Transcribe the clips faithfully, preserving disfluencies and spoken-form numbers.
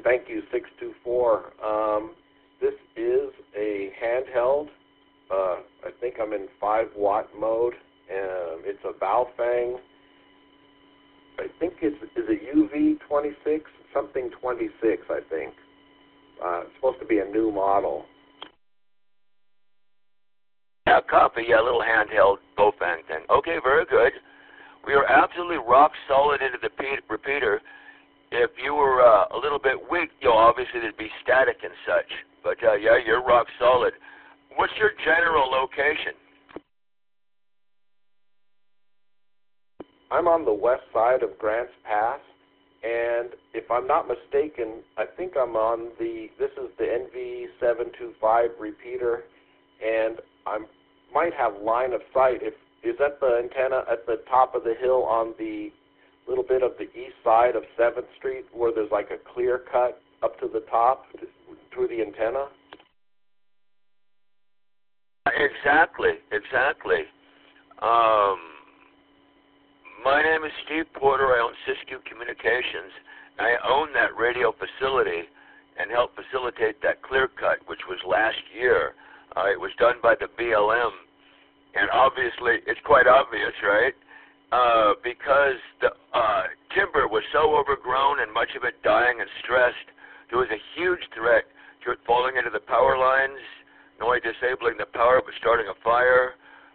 thank you, six two four. Um, this is a handheld. Uh, I think I'm in five watt mode. Um, it's a Baofeng. I think it's is it U V twenty-six, something twenty-six, I think. Uh, it's supposed to be a new model. Yeah, copy, yeah, little handheld Baofeng thing. Okay, very good. We are absolutely rock solid into the repeater. If you were uh, a little bit weak, you know, obviously there'd be static and such. But uh, yeah, you're rock solid. What's your general location? I'm on the west side of Grants Pass, and if I'm not mistaken, I think I'm on the, this is the N V seven two five repeater, and I might have line of sight. If is that the antenna at the top of the hill on the little bit of the east side of seventh Street where there's like a clear cut up to the top through the antenna? Exactly, exactly. Um, my name is Steve Porter. I own Siskiyou Communications. I own that radio facility and helped facilitate that clear cut, which was last year. Uh, it was done by the B L M, and obviously, it's quite obvious, right? Uh, because the uh, timber was so overgrown and much of it dying and stressed, there was a huge threat to it falling into the power lines, not only disabling the power, but starting a fire.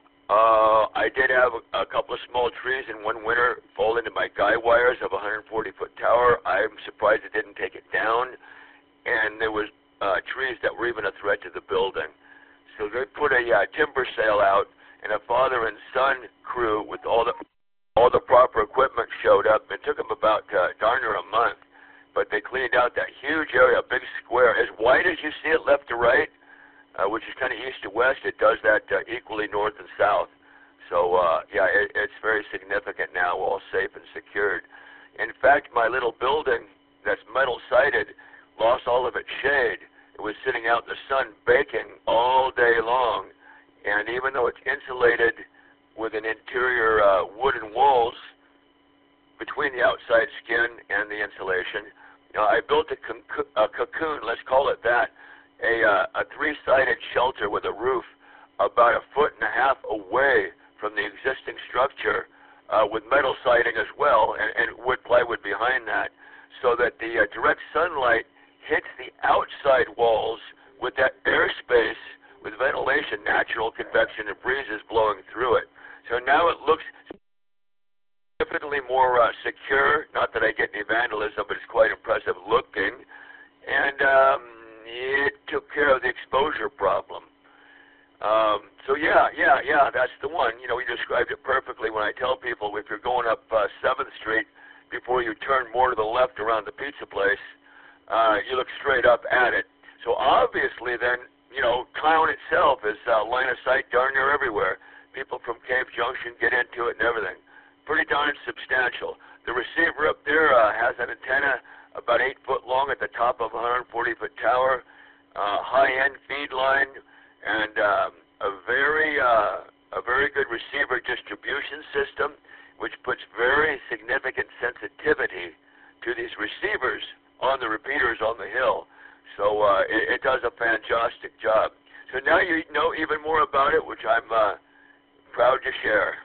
Uh, I did have a, a couple of small trees in one winter fall into my guy wires of a one hundred forty foot tower. I'm surprised it didn't take it down. And there was uh, trees that were even a threat to the building. So they put a uh, timber sale out, and a father and son crew with all the all the proper equipment showed up. It took them about uh, darn near a month, but they cleaned out that huge area, a big square, as wide as you see it left to right, uh, which is kind of east to west. It does that uh, equally north and south. So, uh, yeah, it, it's very significant now, all safe and secured. In fact, my little building that's metal-sided lost all of its shade. It was sitting out in the sun baking all day long, and even though it's insulated with an interior uh, wooden walls between the outside skin and the insulation, uh, I built a, con- a cocoon, let's call it that, a, uh, a three-sided shelter with a roof about a foot and a half away from the existing structure uh, with metal siding as well, and, and wood plywood behind that, so that the uh, direct sunlight hits the outside walls with that airspace with ventilation, natural convection, and breezes blowing through it. So now it looks significantly more uh, secure. Not that I get any vandalism, but it's quite impressive looking. And um, it took care of the exposure problem. Um, so yeah, yeah, yeah, that's the one. You know, you described it perfectly when I tell people if you're going up uh, seventh Street before you turn more to the left around the pizza place, uh, you look straight up at it. So obviously then, you know, town itself is uh, line of sight darn near everywhere. People from Cave Junction get into it and everything. Pretty darn substantial. The receiver up there uh, has an antenna about eight foot long at the top of a one hundred forty foot tower, uh, high-end feed line, and um, a very uh, a very good receiver distribution system, which puts very significant sensitivity to these receivers on the repeaters on the hill. So uh, it, it does a fantastic job. So now you know even more about it, which I'm uh, proud to share.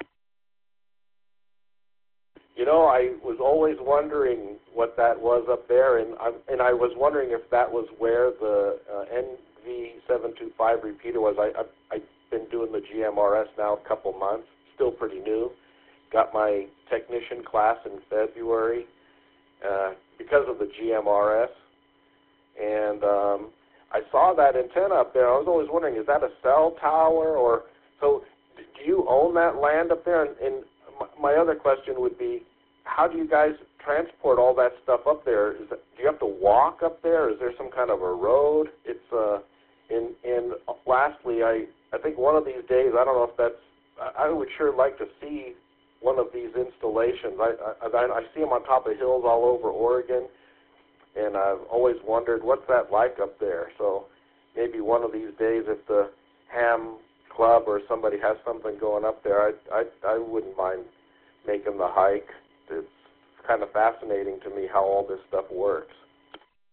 You know, I was always wondering what that was up there, and I and I was wondering if that was where the uh, N V seven two five repeater was. I, I I've been doing the G M R S now a couple months, still pretty new. Got my technician class in February uh, because of the G M R S, and um, I saw that antenna up there. I was always wondering, is that a cell tower or so? Do you own that land up there? And, and my other question would be, how do you guys transport all that stuff up there? Is that, do you have to walk up there? Is there some kind of a road? It's uh, and and lastly, I I think one of these days, I don't know if that's, I would sure like to see one of these installations. I I, I see them on top of hills all over Oregon, and I've always wondered what's that like up there. So maybe one of these days, if the Ham Club or somebody has something going up there, I I I wouldn't mind making the hike. It's kind of fascinating to me how all this stuff works.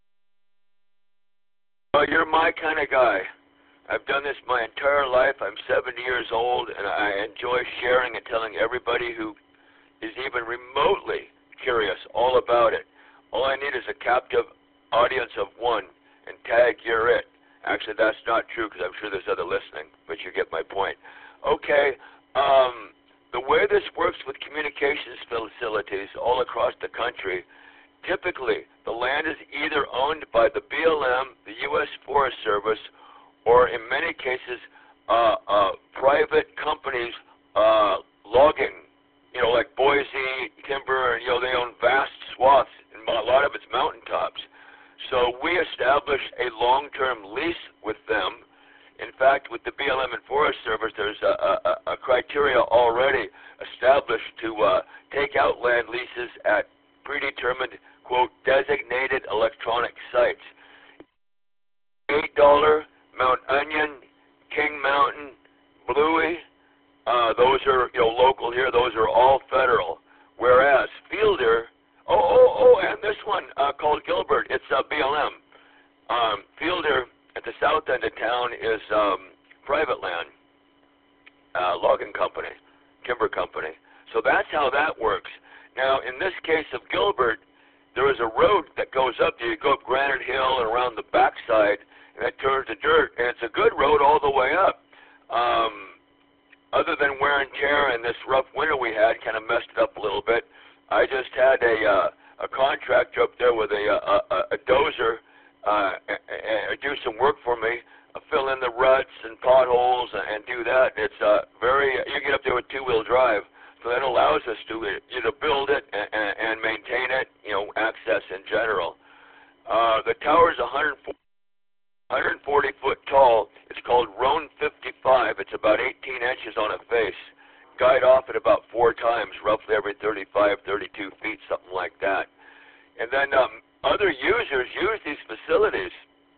Well, you're my kind of guy. I've done this my entire life. I'm seventy years old, and I enjoy sharing and telling everybody who is even remotely curious all about it. All I need is a captive audience of one, and tag, you're it. Actually, that's not true because I'm sure there's other listening, but you get my point. Okay, um, the way this works with communications facilities all across the country, typically the land is either owned by the B L M, the U S Forest Service, or in many cases, uh, uh, private companies uh, logging, you know, like Boise Timber, and, you know, they own vast swaths, and a lot of it's mountaintops. So we established a long-term lease with them. In fact, with the B L M and Forest Service, there's a, a, a criteria already established to uh, take out land leases at predetermined, quote, designated electronic sites. eight dollar Mount Onion, King Mountain, Bluey, uh, those are, you know, local here. Those are all federal. Whereas Fielder, oh, oh, oh, and this one uh, called Gilbert, it's uh, B L M. Um, Fielder at the south end of town is um, private land, uh, logging company, timber company. So that's how that works. Now, in this case of Gilbert, there is a road that goes up there. You go up Granite Hill and around the backside, and that turns to dirt, and it's a good road all the way up. Um, other than wear and tear and this rough winter we had kind of messed it up a little bit, I just had a uh, a contractor up there with a a, a, a dozer uh, and, and do some work for me, uh, fill in the ruts and potholes and, and do that. It's uh, very, you get up there with two-wheel drive, so that allows us to you know build it and, and, and maintain it, you know, access in general. Uh, the tower is one hundred forty foot tall. It's called Roan fifty-five. It's about eighteen inches on a face. Guide off at about four times, roughly every thirty-five, thirty-two feet, something like that. And then um, other users use these facilities.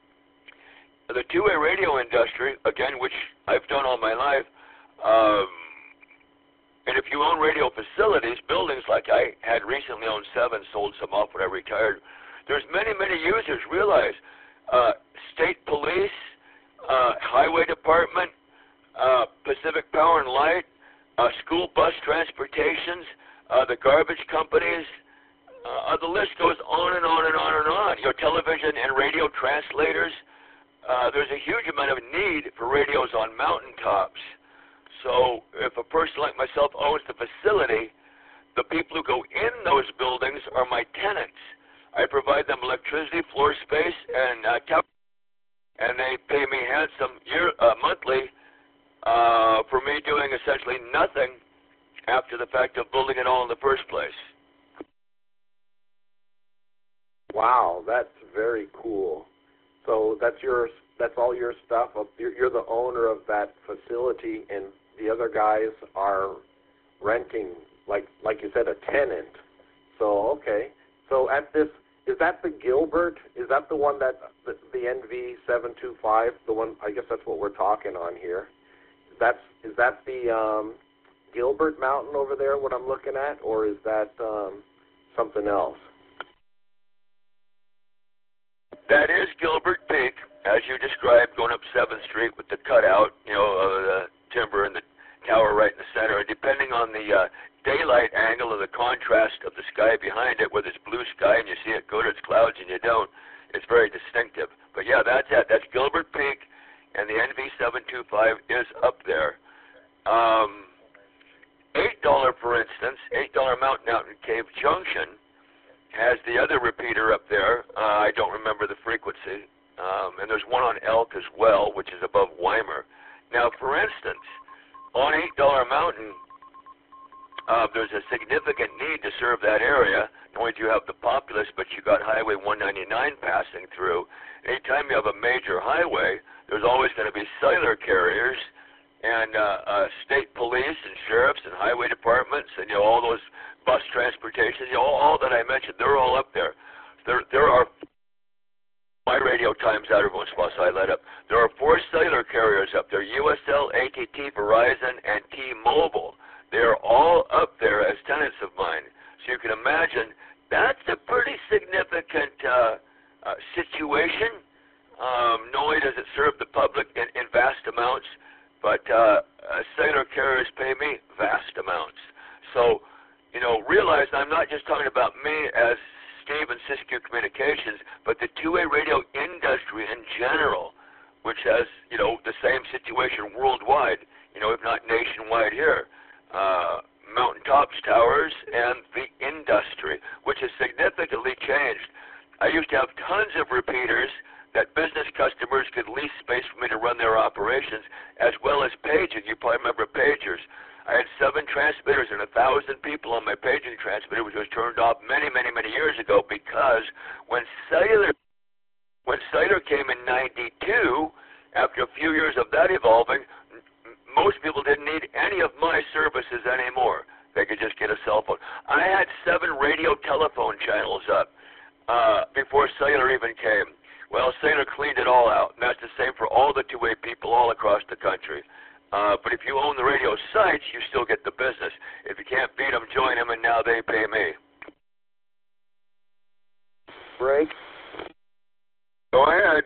The two-way radio industry, again, which I've done all my life, um, and if you own radio facilities, buildings like I had recently owned seven, sold some off when I retired, there's many, many users. Realize uh, state police, uh, highway department, uh, Pacific Power and Light, uh, school bus transportations, uh, the garbage companies, uh, the list goes on and on and on and on. Your television and radio translators. Uh, there's a huge amount of need for radios on mountaintops. So if a person like myself owns the facility, the people who go in those buildings are my tenants. I provide them electricity, floor space, and uh, tower, and they pay me handsome year, uh, monthly uh, for me doing essentially nothing after the fact of building it all in the first place. Wow, that's very cool. So that's your, that's all your stuff. You're, you're the owner of that facility, and the other guys are renting, like like you said, a tenant. So okay. So at this, is that the Gilbert? Is that the one that the, the N V seven two five? The one, I guess that's what we're talking on here. That's is that the um, Gilbert Mountain over there? What I'm looking at, or is that um, something else? That is Gilbert Peak, as you described, going up seventh Street with the cutout, you know, of the timber and the tower right in the center. And depending on the uh, daylight angle or the contrast of the sky behind it, whether it's blue sky and you see it good, or it's clouds and you don't, it's very distinctive. But yeah, that's it. That's Gilbert Peak, and the N V seven two five is up there. Um, eight dollars, for instance, eight dollar Mountain Mountain Cave Junction has the other repeater up there. Uh, I don't remember the frequency. Um, and there's one on Elk as well, which is above Weimer. Now, for instance, on eight dollar Mountain, uh, there's a significant need to serve that area. Not only do you have the populace, but you got Highway one ninety-nine passing through. Anytime you have a major highway, there's always going to be cellular carriers and uh, uh, state police and sheriffs and highway departments and, you know, all those bus transportation, you know, all, all that I mentioned, they're all up there. There, there are, my radio times out every once in a while, so I let up. There are four cellular carriers up there, U S L, A T T, Verizon, and T-Mobile. They're all up there as tenants of mine. So you can imagine that's a pretty significant uh, uh, situation. Um, not only does it serve the public in, in vast amounts, but uh, uh, cellular carriers pay me vast amounts. So, you know, realize I'm not just talking about me as Steve and Siskiyou Communications, but the two-way radio industry in general, which has, you know, the same situation worldwide, you know, if not nationwide here. Uh, mountaintops, towers, and the industry, which has significantly changed. I used to have tons of repeaters that business customers could lease space for me to run their operations, as well as paging. You probably remember pagers. I had seven transmitters and a thousand people on my paging transmitter, which was turned off many, many, many years ago because when cellular, when cellular came in ninety-two, after a few years of that evolving, most people didn't need any of my services anymore. They could just get a cell phone. I had seven radio telephone channels up uh, before cellular even came. Well, cellular cleaned it all out, and that's the same for all the two-way people all across the country. Uh, but if you own the radio sites, you still get the business. If you can't beat them, join them, and now they pay me. Break. Go ahead.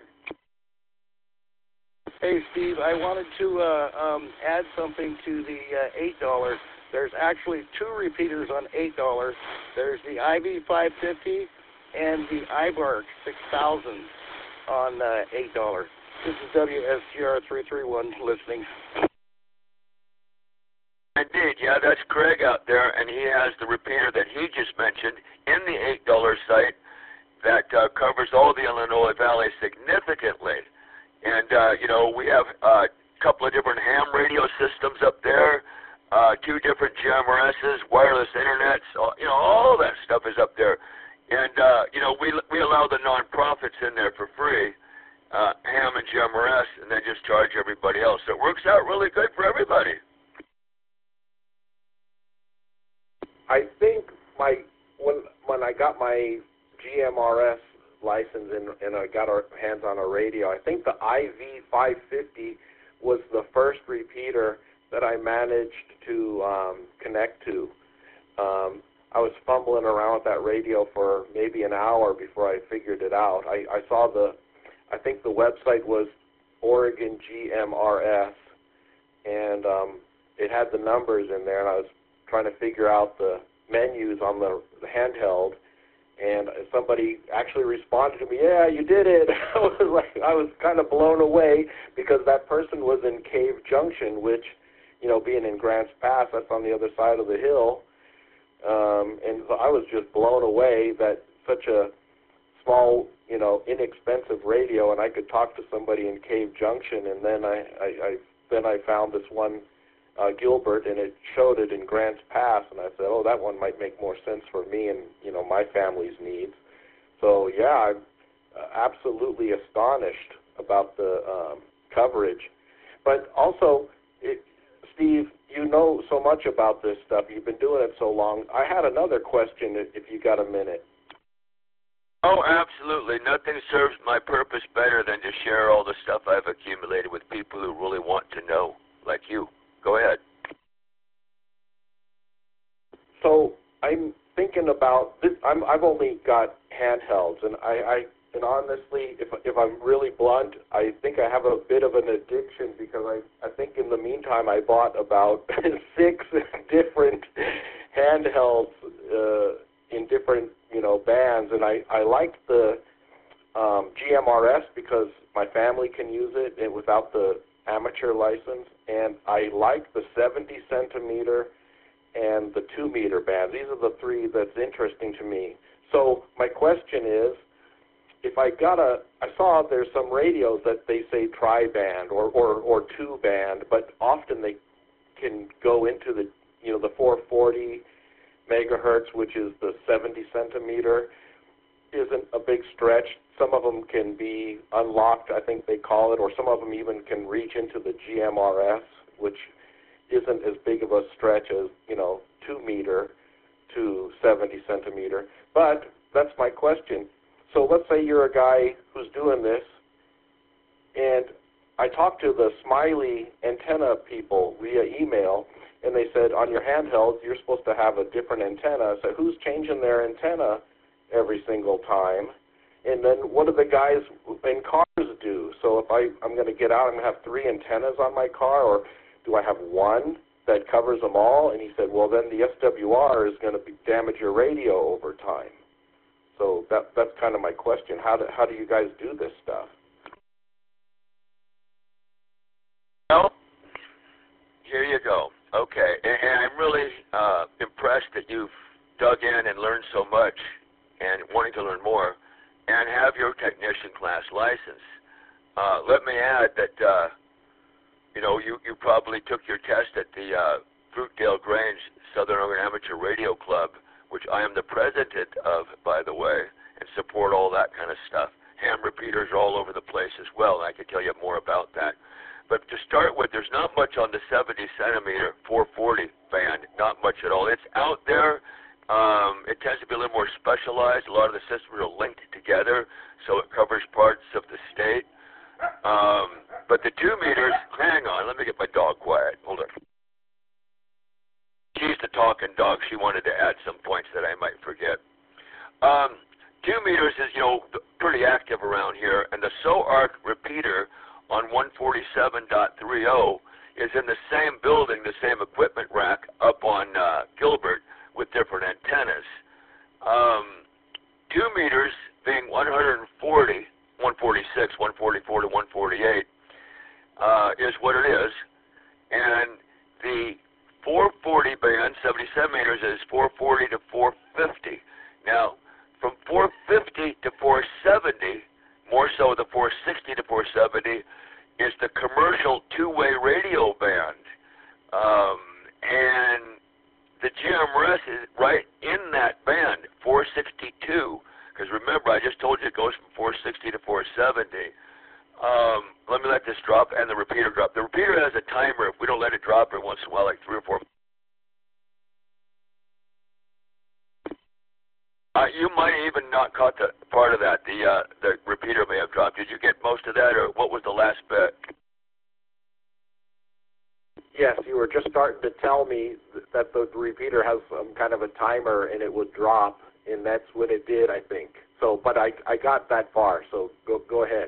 Hey, Steve, I wanted to uh, um, add something to the uh, eight dollars. There's actually two repeaters on eight dollars. There's the I V five fifty and the I B A R C six thousand on uh, eight dollars. This is W S G R three three one listening. Indeed, yeah, that's Craig out there, and he has the repeater that he just mentioned in the eight dollar site that uh, covers all the Illinois Valley significantly. And, uh, you know, we have a couple of different ham radio systems up there, uh, two different G M R Ss, wireless internet, so, you know, all that stuff is up there. And, uh, you know, we we allow the nonprofits in there for free, uh, ham and G M R S, and they just charge everybody else. So it works out really good for everybody. I think my when when I got my G M R S license and, and I got our hands on a radio, I think the I V five fifty was the first repeater that I managed to um, connect to. Um, I was fumbling around with that radio for maybe an hour before I figured it out. I, I saw the, I think the website was Oregon G M R S, and um, it had the numbers in there, and I was trying to figure out the menus on the, the handheld. And somebody actually responded to me, yeah, you did it. I was like, I was kind of blown away because that person was in Cave Junction, which, you know, being in Grants Pass, that's on the other side of the hill. Um, and so I was just blown away that such a small, you know, inexpensive radio, and I could talk to somebody in Cave Junction. And then I, I, I then I found this one, Uh, Gilbert, and it showed it in Grants Pass, and I said, oh, that one might make more sense for me and, you know, my family's needs. So, yeah, I'm uh, absolutely astonished about the um, coverage. But also, it, Steve, you know so much about this stuff. You've been doing it so long. I had another question, if you got a minute. Oh, absolutely. Nothing serves my purpose better than to share all the stuff I've accumulated with people who really want to know, like you. Go ahead. So I'm thinking about this. I'm, I've only got handhelds, and I, I and honestly, if if I'm really blunt, I think I have a bit of an addiction because I I think in the meantime I bought about six different handhelds uh, in different you know bands, and I I liked the um, G M R S because my family can use it and without the amateur license, and I like the seventy centimeter and the two meter bands. These are the three that's interesting to me. So my question is, if I got a, I saw there's some radios that they say tri-band or, or, or two-band, but often they can go into the, you know, the four forty megahertz, which is the seventy centimeter, isn't a big stretch. Some of them can be unlocked, I think they call it, or some of them even can reach into the G M R S, which isn't as big of a stretch as, you know, two meter to seventy centimeter. But that's my question. So let's say you're a guy who's doing this, and I talked to the Smiley antenna people via email, and they said on your handhelds you're supposed to have a different antenna. So who's changing their antenna every single time? And then what do the guys in cars do? So if I, I'm going to get out, I'm going to have three antennas on my car, or do I have one that covers them all? And he said, well, then the S W R is going to be, damage your radio over time. So that, that's kind of my question. How do, how do you guys do this stuff? Well, here you go. Okay, and, and I'm really uh, impressed that you've dug in and learned so much and wanting to learn more and have your technician class license. Uh, let me add that, uh, you know, you, you probably took your test at the uh, Fruitdale Grange Southern Oregon Amateur Radio Club, which I am the president of, by the way, and support all that kind of stuff. Ham repeaters are all over the place as well, and I can tell you more about that. But to start with, there's not much on the seventy centimeter four forty band, not much at all. It's out there. Um, it tends to be a little more specialized. A lot of the systems are linked together, so it covers parts of the state. Um, but the two meters, hang on, let me get my dog quiet. Hold on. She's the talking dog. She wanted to add some points that I might forget. Um, two meters is, you know, pretty active around here, and the SOARC repeater on one forty-seven point three oh is in the same building, the same equipment rack up on uh, Gilbert with different antennas. Um, two meters being one forty, one forty-six, one forty-four to one forty-eight uh, is what it is, and the four forty band, seventy-seven meters, is four forty to four fifty. Now, from four fifty to four seventy, more so the four sixty to four seventy, is the commercial two-way radio band. Um, and the G M R S is right in that band, four sixty-two, because remember, I just told you it goes from four sixty to four seventy. Um, let me let this drop and the repeater drop. The repeater has a timer. If we don't let it drop every once in a while, like three or four. Uh, you might even not caught the part of that. The uh, the repeater may have dropped. Did you get most of that, or what was the last bit? Yes, you were just starting to tell me that the repeater has some kind of a timer and it would drop, and that's what it did, I think. So, but I I got that far. So go go ahead.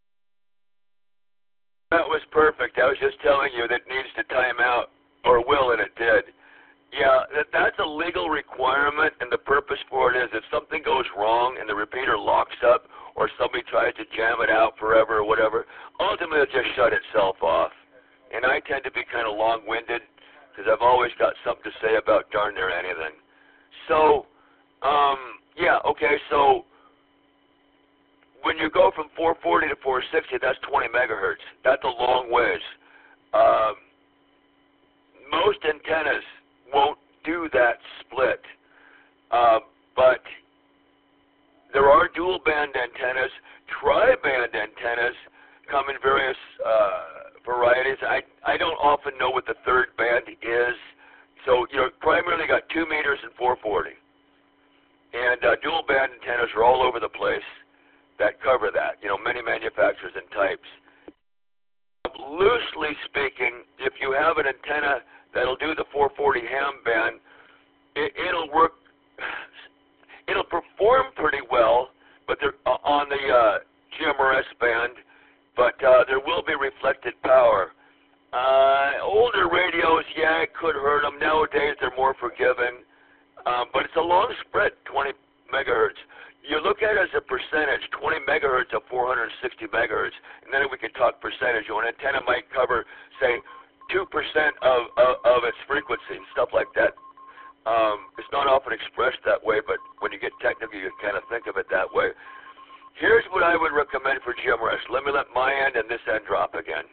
That was perfect. I was just telling you that it needs to time out, or will, and it did. Yeah, that, that's a legal requirement, and the purpose for it is if something goes wrong and the repeater locks up or somebody tries to jam it out forever or whatever, ultimately it'll just shut itself off. And I tend to be kind of long-winded because I've always got something to say about darn near anything. So, um, yeah, okay, so when you go from four forty to four sixty, that's twenty megahertz. That's a long ways. Um, most antennas won't do that split, uh, but there are dual band antennas. Tri-band antennas come in various uh, varieties. I, I don't often know what the third band is, so you know, primarily got two meters and four forty, and uh, dual band antennas are all over the place that cover that. You know, many manufacturers and types. Loosely speaking, if you have an antenna that'll do the four forty ham band, it, it'll work, it'll perform pretty well, but they're uh, on the uh, G M R S band, but uh, there will be reflected power. Uh, older radios, yeah, it could hurt them. Nowadays, they're more forgiving, um, but it's a long spread, twenty megahertz. You look at it as a percentage, twenty megahertz of four hundred sixty megahertz, and then we can talk percentage. An antenna might cover, say, two percent of, of, of its frequency, stuff like that. Um, it's not often expressed that way, but when you get technical, you kind of think of it that way. Here's what I would recommend for G M R S. Let me let my end and this end drop again.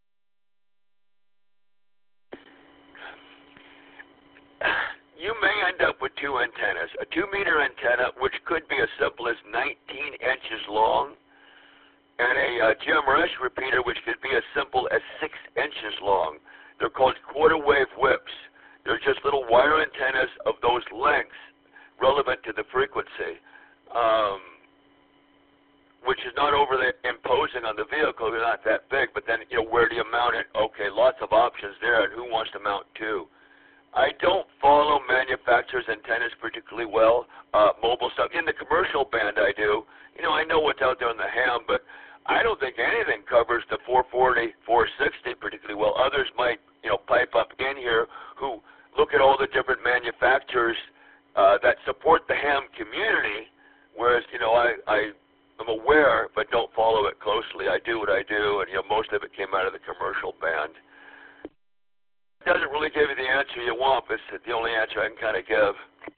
You may end up with two antennas. A two-meter antenna, which could be as simple as nineteen inches long, and a uh, G M R S repeater, which could be as simple as six inches long. They're called quarter wave whips. They're just little wire antennas of those lengths relevant to the frequency, um, which is not overly imposing on the vehicle. They're not that big, but then, you know, where do you mount it? Okay, lots of options there, and who wants to mount two? I don't follow manufacturers' antennas particularly well, uh, mobile stuff. In the commercial band I do. You know, I know what's out there in the ham, but I don't think anything covers the four forty, four sixty particularly well. Others might, you know, pipe up in here who look at all the different manufacturers uh, that support the ham community, whereas, you know, I, I am aware but don't follow it closely. I do what I do, and, you know, most of it came out of the commercial band. It doesn't really give you the answer you want, but it's the only answer I can kind of give.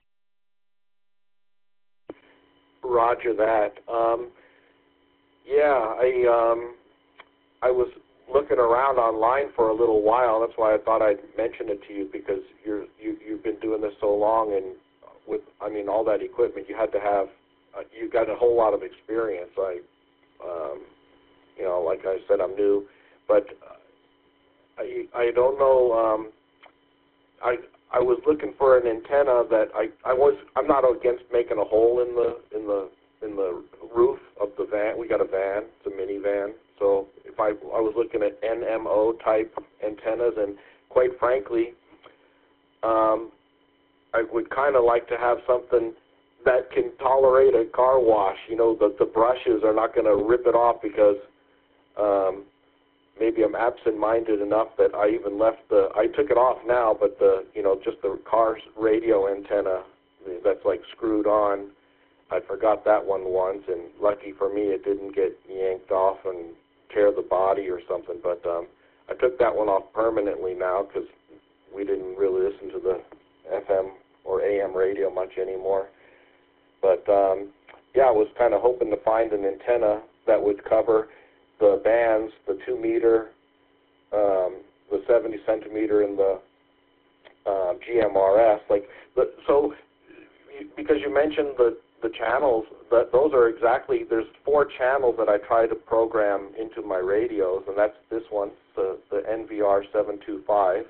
Roger that. Um, yeah, I um, I was looking around online for a little while. That's why I thought I'd mention it to you, because you're you you've been doing this so long, and with I mean all that equipment, you had to have uh, you got a whole lot of experience. I um, you know, like I said, I'm new, but uh, I I don't know. Um, I I was looking for an antenna that I, I was I'm not against making a hole in the in the in the roof of the van. We got a van, it's a minivan. So if I I was looking at N M O type antennas, and quite frankly, um, I would kind of like to have something that can tolerate a car wash. You know, the the brushes are not going to rip it off, because um, maybe I'm absent-minded enough that I even left the, I took it off now, but the, you know, just the car's radio antenna that's like screwed on, I forgot that one once, and lucky for me it didn't get yanked off and tear the body or something, but um, I took that one off permanently now, because we didn't really listen to the F M or A M radio much anymore. But um, yeah, I was kind of hoping to find an antenna that would cover the bands, the two meter, um, the seventy centimeter, and the uh, G M R S. Like, the, so, because you mentioned the the channels, that those are exactly. There's four channels that I try to program into my radios, and that's this one, the the N V R seven two five,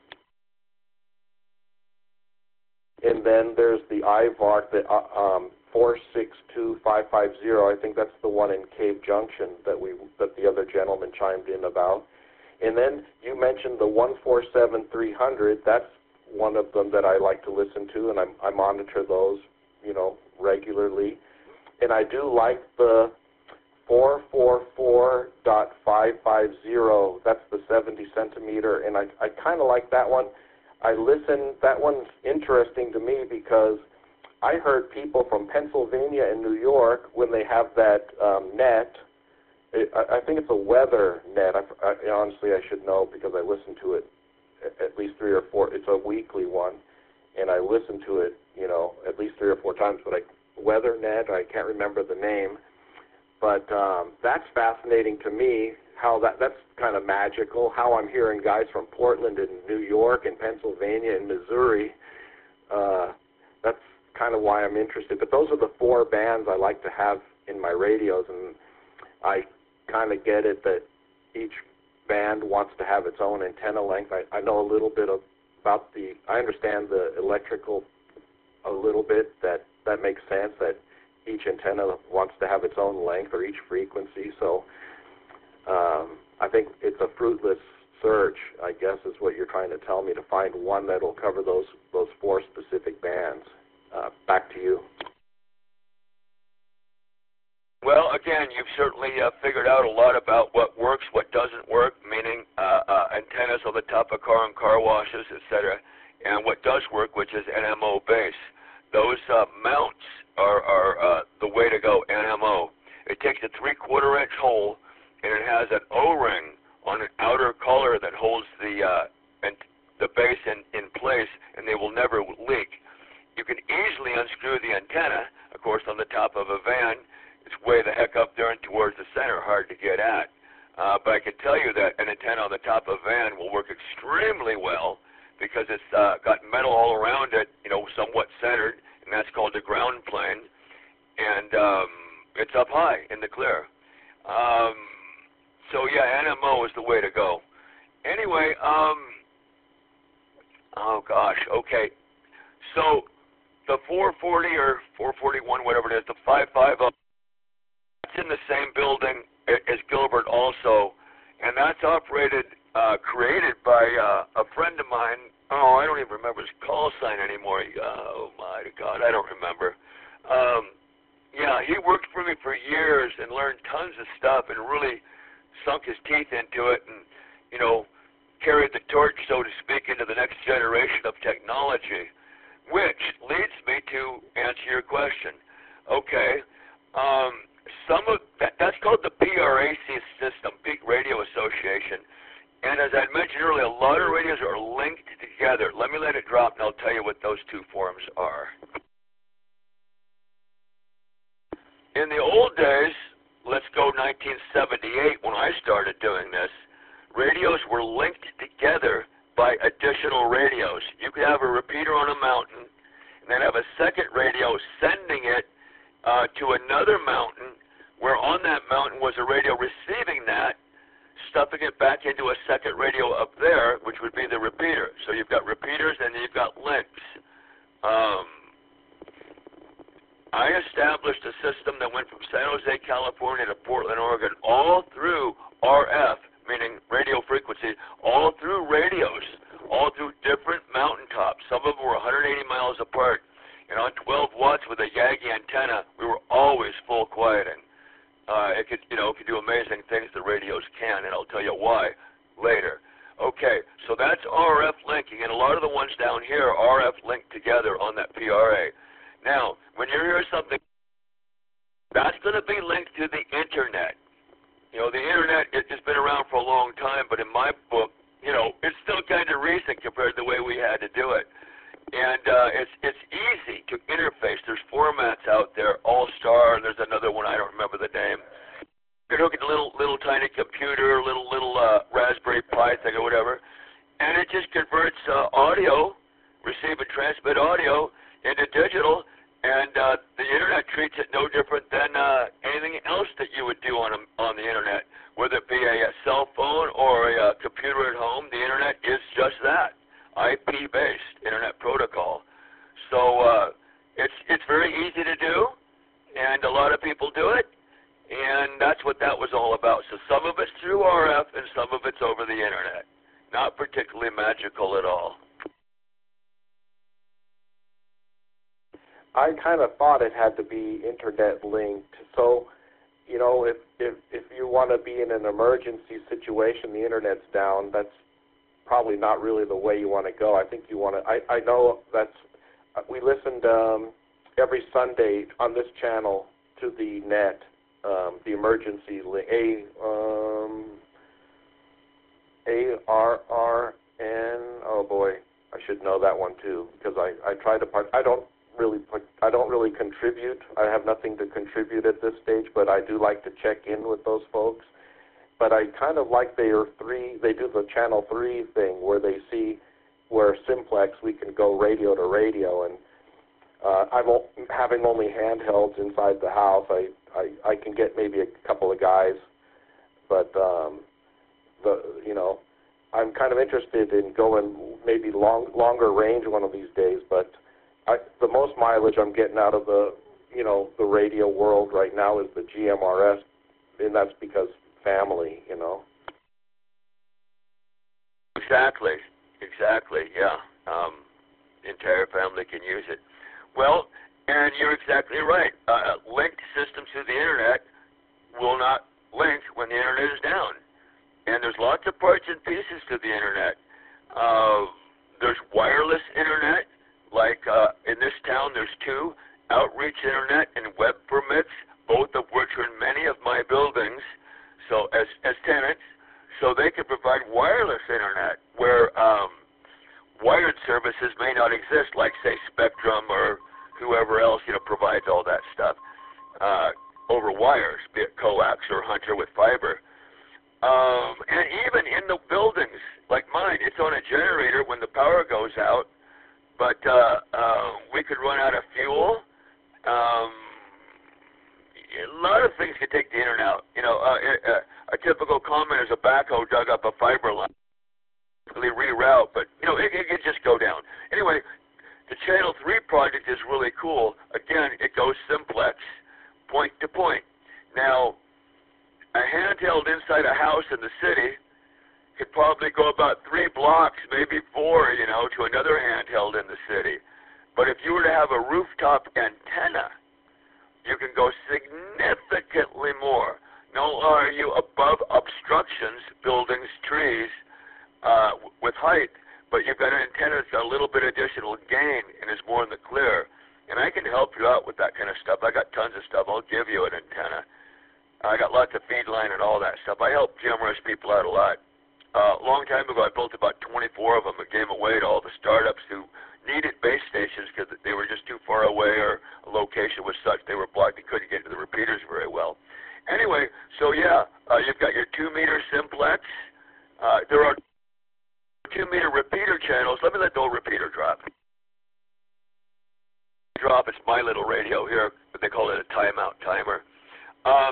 and then there's the I V A R C, the uh, um, four six two five five zero. I think that's the one in Cave Junction that we that the other gentleman chimed in about. And then you mentioned the one four seven three hundred. That's one of them that I like to listen to, and I, I monitor those, you know, regularly. And I do like the four four four point five five zero. That's the seventy centimeter, and I I kind of like that one. I listen. That one's interesting to me because I heard people from Pennsylvania and New York, when they have that um, net, it, I, I think it's a weather net. I, I, honestly, I should know because I listen to it at least three or four. It's a weekly one, and I listen to it, you know, at least three or four times. But I, weather net, I can't remember the name. But um, that's fascinating to me. How that that's kind of magical. How I'm hearing guys from Portland and New York and Pennsylvania and Missouri. Uh, that's kind of why I'm interested. But those are the four bands I like to have in my radios, and I kind of get it that each band wants to have its own antenna length. I, I know a little bit of, about the, I understand the electrical a little bit, that that makes sense, that each antenna wants to have its own length, or each frequency. So um, I think it's a fruitless search, I guess, is what you're trying to tell me, to find one that will cover those those four specific bands. Uh, back to you. Well, again, you've certainly uh, figured out a lot about what works, what doesn't work, meaning uh, uh, antennas on the top of car and car washes, et cetera, and what does work, which is N M O base. Those uh, mounts are, are uh, the way to go, N M O. It takes a three-quarter inch hole, and it has an O-ring on an outer collar that holds the uh, and the base in, in place, and they will never leak. You can easily unscrew the antenna, of course, on the top of a van. It's way the heck up there and towards the center, hard to get at. Uh, but I can tell you that an antenna on the top of a van will work extremely well because it's uh, got metal all around it, you know, somewhat centered, and that's called the ground plane. And um, it's up high in the clear. Um, so, yeah, N M O is the way to go. Anyway, um, oh, gosh, okay. So the four forty or four forty-one, whatever it is, the five fifty, it's in the same building as Gilbert also, and that's operated, uh, created by uh, a friend of mine oh, I don't even remember his call sign anymore. Oh, my God, I don't remember. Um, yeah, he worked for me for years and learned tons of stuff and really sunk his teeth into it and, you know, carried the torch, so to speak, into the next generation of technology, which leads me to answer your question. Okay, um, some of that, that's called the P R A C system, Peak Radio Association. And as I mentioned earlier, a lot of radios are linked together. Let me let it drop, and I'll tell you what those two forms are. In the old days, let's go nineteen seventy-eight, when I started doing this, radios were linked together by additional radios. You could have a repeater on a mountain, and then have a second radio sending it uh, to another mountain, where on that mountain was a radio receiving that, stuffing it back into a second radio up there, which would be the repeater. So you've got repeaters and then you've got links. Um, I established a system that went from San Jose, California to Portland, Oregon, all through R F, meaning radio frequency, all through radios, all through different mountaintops. Some of them were one hundred eighty miles apart. And on twelve watts with a Yagi antenna, we were always full quieting. Uh, it could, you know, it could do amazing things the radios can, and I'll tell you why later. Okay, so that's R F linking, and a lot of the ones down here are R F linked together on that P R A. Now, when you hear something, that's going to be linked to the Internet. You know, the Internet, it's just been around for a long time, but in my book, you know, it's still kind of recent compared to the way we had to do it. And uh, it's it's easy to interface. There's formats out there, All-Star, and there's another one, I don't remember the name. You can hook it to a little, little tiny computer, little, little uh, Raspberry Pi thing or whatever, and it just converts uh, audio, receive and transmit audio, into digital, and uh, the Internet treats it no different than uh, anything else that you would do on, a, on the Internet. Whether it be a, a cell phone or a, a computer at home, the Internet is just that. I P-based Internet protocol. So uh, it's it's very easy to do, and a lot of people do it, and that's what that was all about. So some of it's through R F, and some of it's over the Internet. Not particularly magical at all. I kind of thought it had to be Internet linked. So, you know, if if if you want to be in an emergency situation, the Internet's down, that's probably not really the way you want to go. I think you want to, I, I know that's, uh, we listened um, every Sunday on this channel to the net, um, the emergency, A, um, A R R N, oh boy, I should know that one too, because I, I try to, part, I don't really, I don't really contribute, I have nothing to contribute at this stage, but I do like to check in with those folks. But I kind of like their three, they do the channel three thing where they see where simplex we can go radio to radio. And uh, I'm having only handhelds inside the house. I, I, I can get maybe a couple of guys, but um, the you know I'm kind of interested in going maybe long, longer range one of these days. But I, the most mileage I'm getting out of the you know the radio world right now is the G M R S, and that's because family, you know. Exactly, exactly, yeah. Um, the entire family can use it. Well, and you're exactly right. Uh, linked systems to the Internet will not link when the Internet is down. And there's lots of parts and pieces to the Internet. Uh, there's wireless Internet, like uh, in this town there's two, Outreach Internet and Web Permits, both of which are in many of my buildings. So as, as tenants, so they can provide wireless Internet where um, wired services may not exist, like, say, Spectrum or whoever else, you know, provides all that stuff uh, over wires, be it coax or Hunter with fiber. Um, and even in the buildings, like mine, it's on a generator when the power goes out, but uh, uh, we could run out of fuel. Um, A lot of things can take the Internet out. You know, uh, a, a typical comment is a backhoe dug up a fiber line. Typically reroute, but, you know, it, it can just go down. Anyway, the Channel three project is really cool. Again, it goes simplex, point to point. Now, a handheld inside a house in the city could probably go about three blocks, maybe four, you know, to another handheld in the city. But if you were to have a rooftop antenna, you can go significantly more. No are you above obstructions, buildings, trees, uh, with height, but you've got an antenna that's got a little bit additional gain and is more in the clear. And I can help you out with that kind of stuff. I got tons of stuff. I'll give you an antenna. I got lots of feed line and all that stuff. I help G M R S people out a lot. Uh, a long time ago, I built about twenty-four of them and gave away to all the startups who needed base stations because they were just too far away or a location was such they were blocked and couldn't get to the repeaters very well. Anyway, so yeah, uh, you've got your two-meter simplex. Uh, there are two-meter repeater channels. Let me let the old repeater drop. Drop. It's my little radio here, but they call it a timeout timer. Um,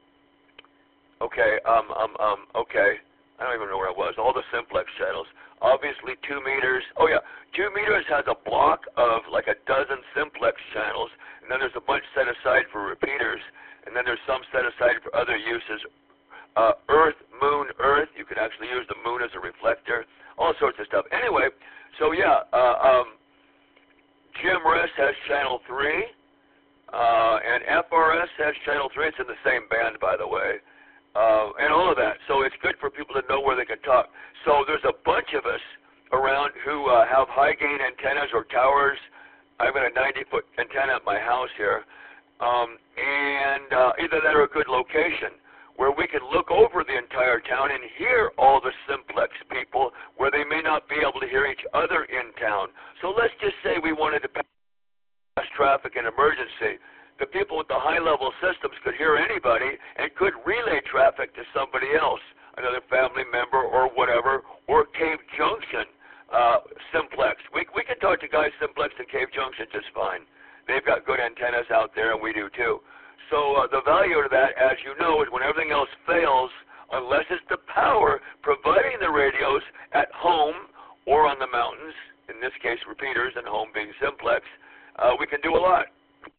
okay. Um. Um. Um. Okay. I don't even know where I was. All the simplex channels. Obviously, two meters. Oh, yeah. Two meters has a block of like a dozen simplex channels, and then there's a bunch set aside for repeaters, and then there's some set aside for other uses. Uh, Earth, moon, Earth. You can actually use the moon as a reflector. All sorts of stuff. Anyway, so yeah, uh, um, G M R S has channel three, uh, and F R S has channel three. It's in the same band, by the way. Uh, and all of that. So it's good for people to know where they can talk. So there's a bunch of us around who uh, have high-gain antennas or towers. I've got a ninety-foot antenna at my house here. Um, and uh, either that or a good location where we can look over the entire town and hear all the simplex people where they may not be able to hear each other in town. So let's just say we wanted to pass traffic in emergency. The people with the high-level systems could hear anybody and could relay traffic to somebody else, another family member or whatever, or Cave Junction uh, simplex. We, we can talk to guys simplex in Cave Junction just fine. They've got good antennas out there, and we do too. So uh, the value of that, as you know, is when everything else fails, unless it's the power providing the radios at home or on the mountains, in this case repeaters and home being simplex, uh, we can do a lot.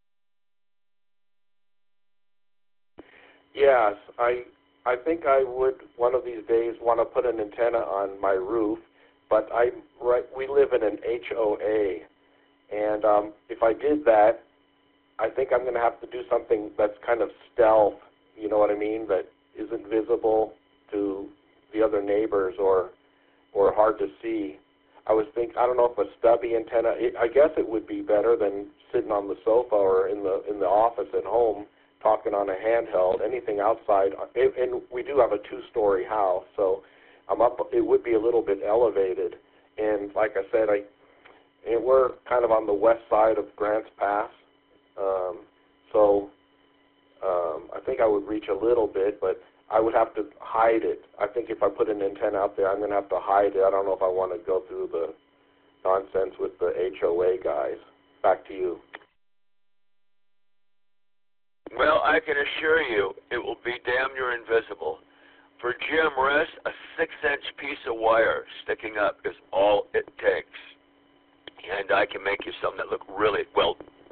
Yes, I I think I would one of these days want to put an antenna on my roof, but I right we live in an H O A, and um, if I did that, I think I'm going to have to do something that's kind of stealth. You know what I mean? That isn't visible to the other neighbors or or hard to see. I was think I don't know if a stubby antenna. It, I guess it would be better than sitting on the sofa or in the in the office at home, talking on a handheld. Anything outside, and we do have a two-story house, so I'm up. It would be a little bit elevated, and like I said, I and we're kind of on the west side of Grants Pass, um, so um, I think I would reach a little bit, but I would have to hide it. I think if I put an antenna out there, I'm going to have to hide it. I don't know if I want to go through the nonsense with the H O A guys. Back to you. Well, I can assure you it will be damn near invisible. For G M R S, a six-inch piece of wire sticking up is all it takes. And I can make you something that look really, well,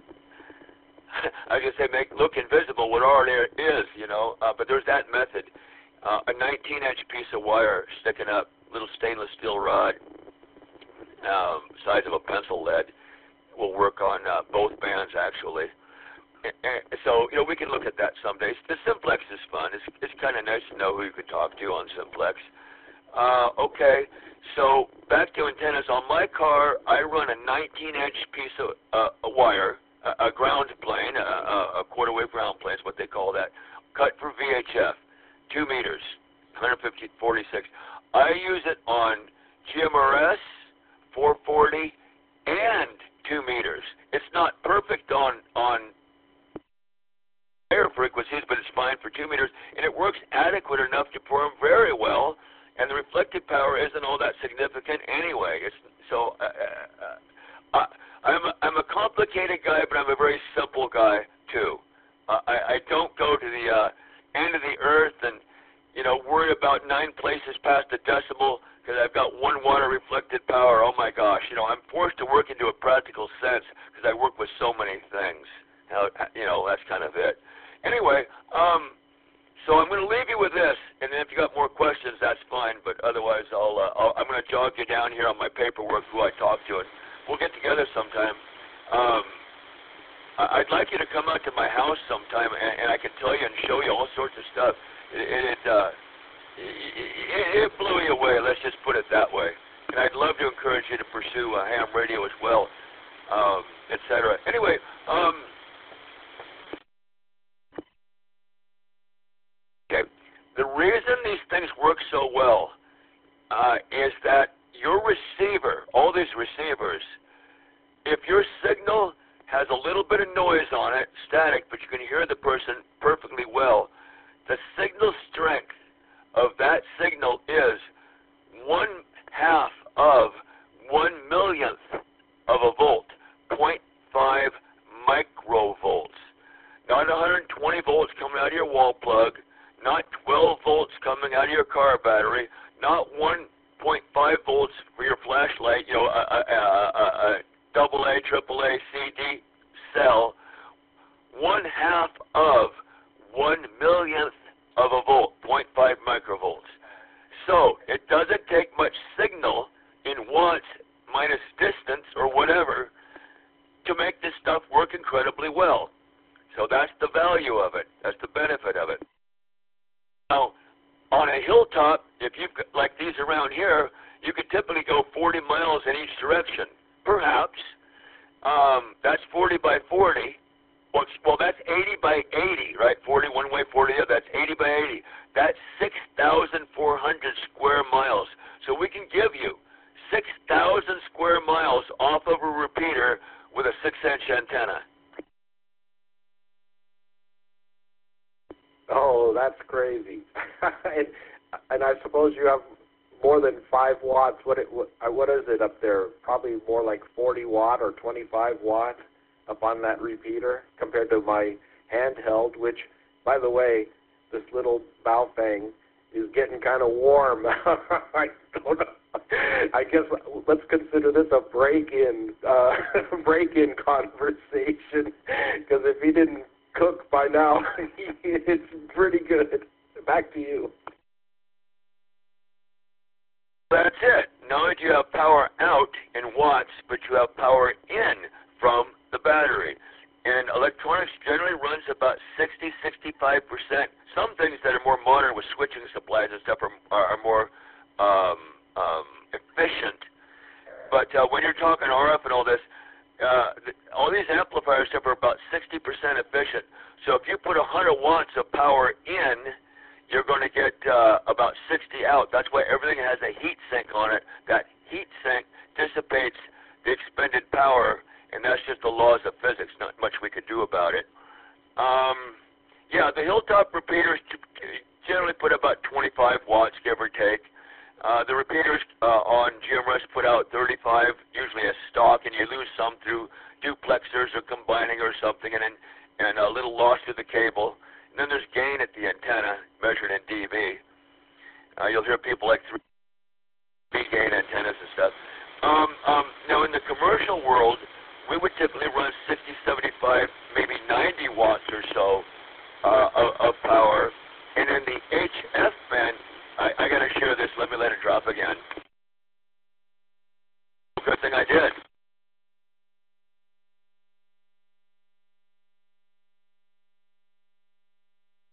I can say make look invisible what already is, you know, uh, but there's that method. Uh, a nineteen-inch piece of wire sticking up, little stainless steel rod, um, size of a pencil lead, will work on uh, both bands, actually. So, you know, we can look at that someday. The simplex is fun. It's, it's kind of nice to know who you could talk to on simplex. Uh, okay, so back to antennas. On my car, I run a nineteen-inch piece of uh, a wire, a, a ground plane, a, a quarter-wave ground plane is what they call that, cut for V H F, two meters, one fifty forty-six. I use it on G M R S, four forty, and two meters. It's not perfect on on higher frequencies, but it's fine for two meters, and it works adequate enough to perform very well, and the reflected power isn't all that significant anyway. It's, so uh, uh, uh, I'm, a, I'm a complicated guy, but I'm a very simple guy, too. Uh, I, I don't go to the uh, end of the earth and, you know, worry about nine places past the decimal because I've got one water reflected power. Oh, my gosh. You know, I'm forced to work into a practical sense because I work with so many things. You know, that's kind of it. Anyway, um, so I'm going to leave you with this, and then if you got more questions, that's fine, but otherwise is I'll, uh, I'll I'm going to jog you down here on my paperwork who I talked to, and we'll get together sometime. Um, I- I'd like you to come out to my house sometime, and, and I can tell you and show you all sorts of stuff. It it, uh, it it blew you away. Let's just put it that way. And I'd love to encourage you to pursue uh, ham radio as well, um, et cetera. Anyway. Um, Okay. The reason these things work so well uh, is that your receiver, all these receivers, if your signal has a little bit of noise on it, static, but you can hear the person perfectly well, the signal strength of that signal is one half of one millionth of a volt, zero point five microvolts. Not one hundred twenty volts coming out of your wall plug, not twelve volts coming out of your car battery, not one point five volts for your flashlight, you know, a, a, a, a double A, triple A, C D cell, one half of one millionth of a volt, zero point five microvolts. So it doesn't take much signal in watts minus distance or whatever to make this stuff work incredibly well. So that's the value of it. That's the benefit of it. Now, on a hilltop, if you've got, like these around here, you could typically go forty miles in each direction. Perhaps. Um, that's forty by forty. Well, well, that's eighty by eighty, right? forty one way, forty the other. That's eighty by eighty. That's six thousand four hundred square miles. So we can give you six thousand square miles off of a repeater with a six inch antenna. Oh, that's crazy. and and I suppose you have more than five watts. What it what, what is it up there? Probably more like forty watt or twenty-five watt up on that repeater compared to my handheld, which, by the way, this little Baofeng is getting kind of warm. I don't know. I guess let's consider this a break-in uh, break-in conversation, because if he didn't cook by now, it's pretty good. Back to you. That's it. Not only do you have power out in watts, but you have power in from the battery. And electronics generally runs about sixty, sixty-five percent. Some things that are more modern with switching supplies and stuff are, are, are more um, um, efficient. But uh, when you're talking R F and all this, uh, the, all these amplifiers stuff are about sixty percent efficient. So if you put one hundred watts of power in, you're going to get uh, about sixty out. That's why everything has a heat sink on it. That heat sink dissipates the expended power, and that's just the laws of physics. Not much we could do about it. Um, yeah, the Hilltop repeaters generally put about twenty-five watts, give or take. Uh, the repeaters uh, on G M R S put out thirty-five, usually as stock, and you lose some through duplexers or combining or something, and, and a little loss through the cable. And then there's gain at the antenna, measured in D B. Uh, you'll hear people like three D gain antennas and stuff. Um, um, now, in the commercial world, we would typically run sixty, seventy-five, maybe ninety watts or so uh, of, of power.